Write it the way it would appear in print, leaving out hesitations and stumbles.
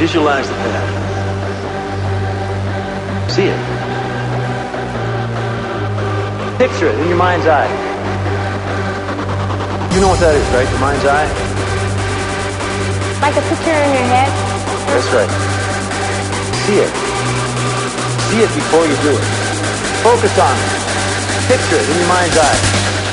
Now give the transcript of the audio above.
Visualize the path. See it. Picture it in your mind's eye. You know what that is, right? Your mind's eye? Like a picture in your head? That's right. See it. See it before you do it. Focus on it. Picture it in your mind's eye.